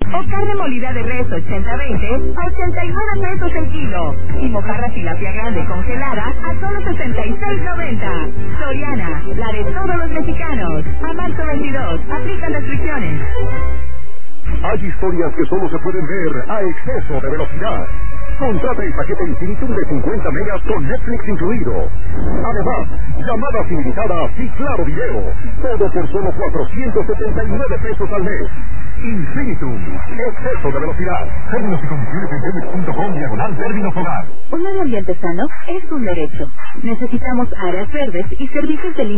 O carne molida de res 80-20 a 89 pesos el kilo. Y mojarra tilapia grande congelada a solo 66.90. Soriana, la de todos los mexicanos. A marzo 22, aplican restricciones. Hay historias que solo se pueden ver a exceso de velocidad. Contrata el paquete Infinitum de 50 megas con Netflix incluido. Además, llamadas ilimitadas y claro video. Todo por solo 479 pesos al mes. Infinitum, exceso de velocidad. Términos y condiciones en Telmex.com/términos hogar. Un medio ambiente sano es un derecho. Necesitamos áreas verdes y servicios de